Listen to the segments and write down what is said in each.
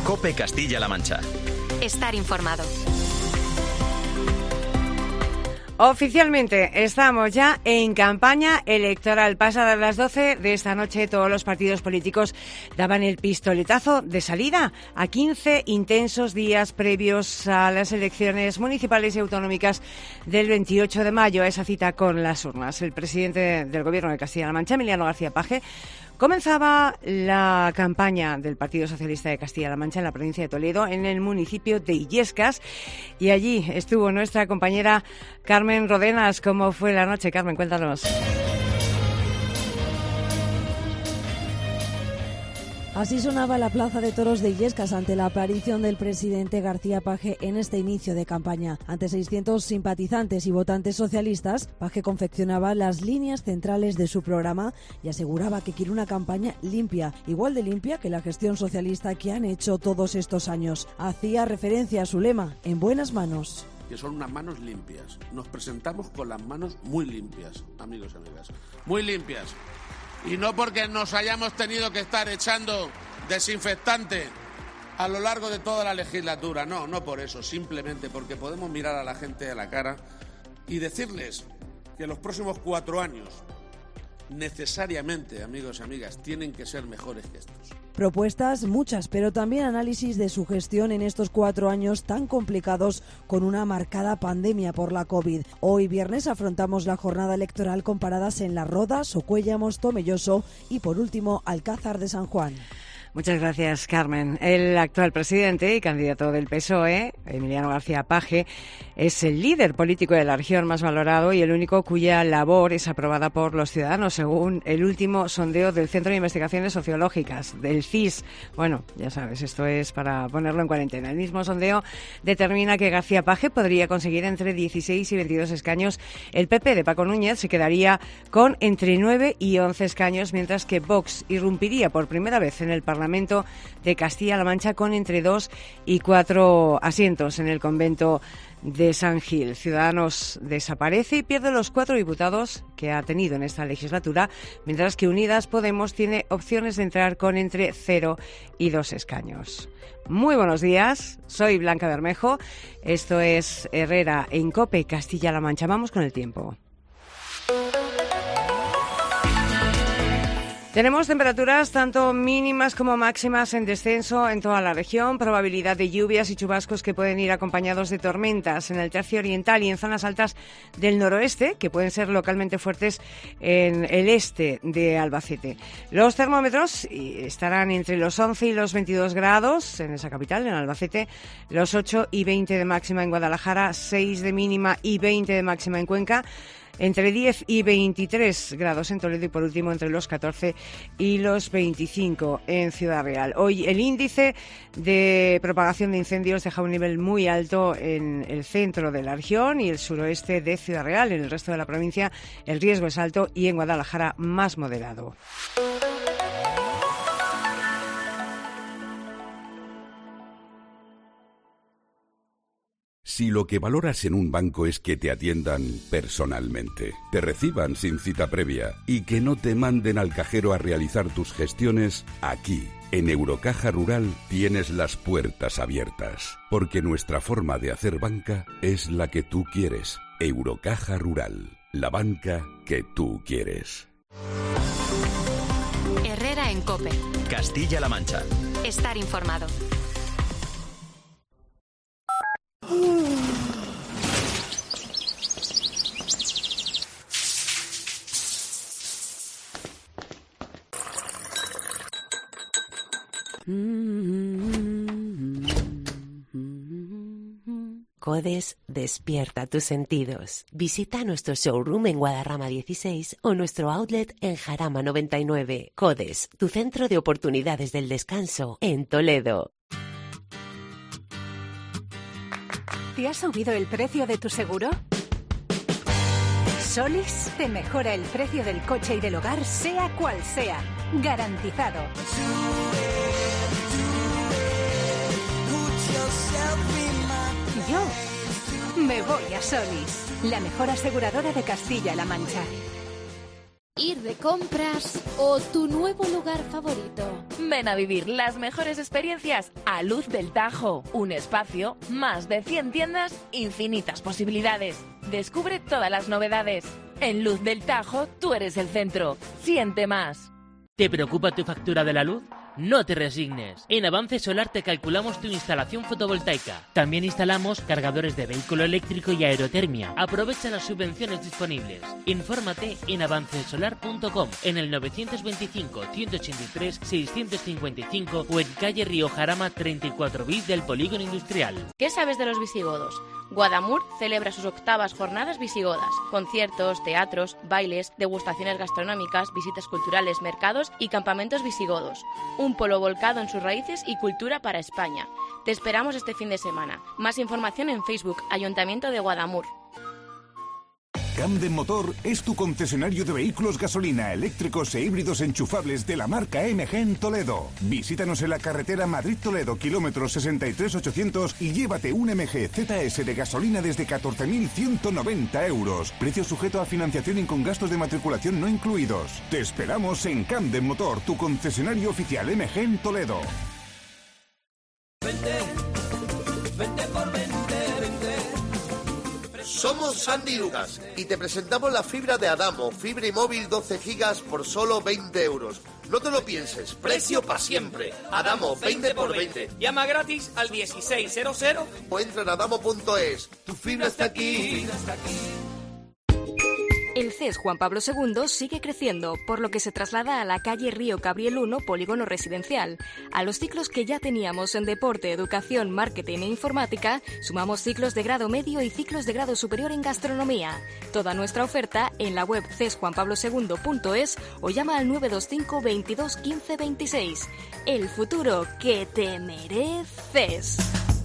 COPE Castilla-La Mancha. Estar informado. Oficialmente estamos ya en campaña electoral. Pasadas las 12 de esta noche, todos los partidos políticos daban el pistoletazo de salida a 15 intensos días previos a las elecciones municipales y autonómicas del 28 de mayo, a esa cita con las urnas. El presidente del Gobierno de Castilla-La Mancha, Emiliano García Paje, comenzaba la campaña del Partido Socialista de Castilla-La Mancha en la provincia de Toledo, en el municipio de Illescas, y allí estuvo nuestra compañera Carmen Rodenas. ¿Cómo fue la noche, Carmen? Cuéntanos. Así sonaba la plaza de toros de Illescas ante la aparición del presidente García Paje en este inicio de campaña. Ante 600 simpatizantes y votantes socialistas, Paje confeccionaba las líneas centrales de su programa y aseguraba que quiere una campaña limpia, igual de limpia que la gestión socialista que han hecho todos estos años. Hacía referencia a su lema, en buenas manos. Que son unas manos limpias. Nos presentamos con las manos muy limpias, amigos y amigas. Muy limpias. Y no porque nos hayamos tenido que estar echando desinfectante a lo largo de toda la legislatura. No por eso. Simplemente porque podemos mirar a la gente a la cara y decirles que los próximos 4 años necesariamente, amigos y amigas, tienen que ser mejores que estos. Propuestas muchas, pero también análisis de su gestión en estos 4 años tan complicados con una marcada pandemia por la COVID. Hoy viernes afrontamos la jornada electoral con paradas en Las Rodas, Socuéllamos, Tomelloso y por último Alcázar de San Juan. Muchas gracias, Carmen. El actual presidente y candidato del PSOE, Emiliano García Paje, es el líder político de la región más valorado y el único cuya labor es aprobada por los ciudadanos, según el último sondeo del Centro de Investigaciones Sociológicas, del CIS. Bueno, ya sabes, esto es para ponerlo en cuarentena. El mismo sondeo determina que García Paje podría conseguir entre 16 y 22 escaños. El PP de Paco Núñez se quedaría con entre 9 y 11 escaños, mientras que Vox irrumpiría por primera vez en el Parlamento de Castilla-La Mancha con entre 2 y 4 asientos en el convento de San Gil. Ciudadanos desaparece y pierde los 4 diputados que ha tenido en esta legislatura, mientras que Unidas Podemos tiene opciones de entrar con entre 0 y 2 escaños. Muy buenos días, soy Blanca Bermejo, esto es Herrera en COPE Castilla-La Mancha. Vamos con el tiempo. Tenemos temperaturas tanto mínimas como máximas en descenso en toda la región, probabilidad de lluvias y chubascos que pueden ir acompañados de tormentas en el tercio oriental y en zonas altas del noroeste, que pueden ser localmente fuertes en el este de Albacete. Los termómetros estarán entre los 11 y los 22 grados en esa capital, en Albacete, los 8 y 20 de máxima en Guadalajara, 6 de mínima y 20 de máxima en Cuenca, entre 10 y 23 grados en Toledo y por último entre los 14 y los 25 en Ciudad Real. Hoy el índice de propagación de incendios deja un nivel muy alto en el centro de la región y el suroeste de Ciudad Real. En el resto de la provincia el riesgo es alto y en Guadalajara más moderado. Si lo que valoras en un banco es que te atiendan personalmente, te reciban sin cita previa y que no te manden al cajero a realizar tus gestiones, aquí, en Eurocaja Rural, tienes las puertas abiertas, porque nuestra forma de hacer banca es la que tú quieres. Eurocaja Rural, la banca que tú quieres. Herrera en COPE. Castilla-La Mancha. Estar informado. Codes despierta tus sentidos. Visita nuestro showroom en Guadarrama 16 o nuestro outlet en Jarama 99. Codes, tu centro de oportunidades del descanso en Toledo. ¿Te ha subido el precio de tu seguro? Solis te mejora el precio del coche y del hogar, sea cual sea. Garantizado. Yo me voy a Solis, la mejor aseguradora de Castilla-La Mancha. Ir de compras o tu nuevo lugar favorito. Ven a vivir las mejores experiencias a Luz del Tajo. Un espacio, más de 100 tiendas, infinitas posibilidades. Descubre todas las novedades. En Luz del Tajo, tú eres el centro. Siente más. ¿Te preocupa tu factura de la luz? No te resignes. En Avance Solar te calculamos tu instalación fotovoltaica. También instalamos cargadores de vehículo eléctrico y aerotermia. Aprovecha las subvenciones disponibles. Infórmate en avancesolar.com, en el 925-183-655 o en calle Río Jarama 34 bis del Polígono Industrial. ¿Qué sabes de los visigodos? Guadamur celebra sus 8ª jornadas visigodas. Conciertos, teatros, bailes, degustaciones gastronómicas, visitas culturales, mercados y campamentos visigodos. Un polo volcado en sus raíces y cultura para España. Te esperamos este fin de semana. Más información en Facebook, Ayuntamiento de Guadamur. Camden Motor es tu concesionario de vehículos gasolina, eléctricos e híbridos enchufables de la marca MG en Toledo. Visítanos en la carretera Madrid-Toledo, kilómetro 63800 y llévate un MG ZS de gasolina desde 14.190 euros. Precio sujeto a financiación y con gastos de matriculación no incluidos. Te esperamos en Camden Motor, tu concesionario oficial MG en Toledo. Vente por 20. Somos Sandy Lucas y te presentamos la fibra de Adamo, fibra y móvil 12 gigas por solo 20 euros. No te lo pienses, precio para siempre. Adamo, 20 por 20. Llama gratis al 1600 o entra en adamo.es. Tu fibra está aquí. El CES Juan Pablo II sigue creciendo, por lo que se traslada a la calle Río Cabriel 1, polígono residencial. A los ciclos que ya teníamos en deporte, educación, marketing e informática, sumamos ciclos de grado medio y ciclos de grado superior en gastronomía. Toda nuestra oferta en la web cesjuanpablosegundo.es o llama al 925 22 15 26. El futuro que te mereces.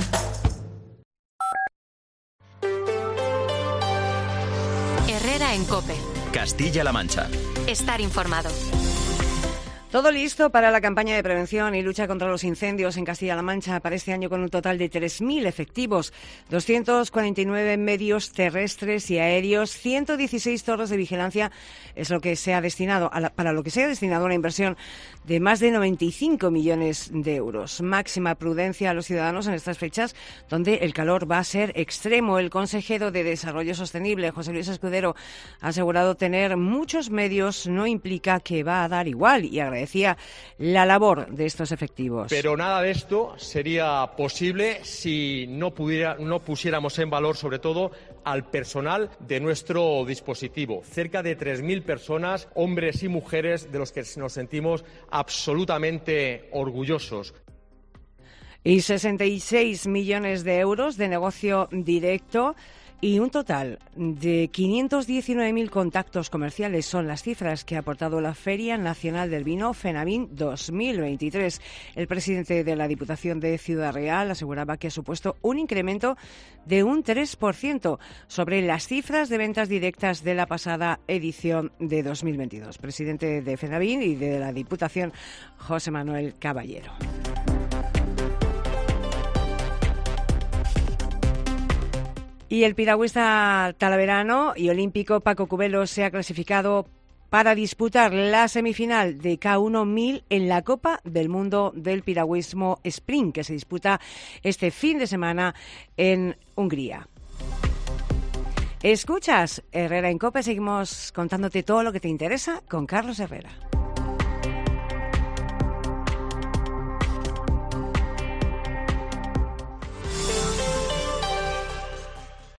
Herrera en COPE. Castilla-La Mancha. Estar informado. Todo listo para la campaña de prevención y lucha contra los incendios en Castilla-La Mancha para este año, con un total de 3.000 efectivos, 249 medios terrestres y aéreos, 116 torres de vigilancia. Es lo que se ha destinado para lo que se ha destinado una inversión de más de 95 millones de euros. Máxima prudencia a los ciudadanos en estas fechas, donde el calor va a ser extremo. El consejero de Desarrollo Sostenible, José Luis Escudero, ha asegurado tener muchos medios no implica que va a dar igual, y agradecía la labor de estos efectivos. Pero nada de esto sería posible si no pusiéramos en valor, sobre todo, al personal de nuestro dispositivo. Cerca de 3.000 personas, hombres y mujeres, de los que nos sentimos absolutamente orgullosos. Y 66 millones de euros de negocio directo y un total de 519.000 contactos comerciales son las cifras que ha aportado la Feria Nacional del Vino FENAVIN 2023. El presidente de la Diputación de Ciudad Real aseguraba que ha supuesto un incremento de un 3% sobre las cifras de ventas directas de la pasada edición de 2022. Presidente de FENAVIN y de la Diputación, José Manuel Caballero. Y el piragüista talaverano y olímpico Paco Cubelo se ha clasificado para disputar la semifinal de K1 1000 en la Copa del Mundo del Piragüismo Sprint, que se disputa este fin de semana en Hungría. ¿Escuchas Herrera en COPE? Seguimos contándote todo lo que te interesa con Carlos Herrera.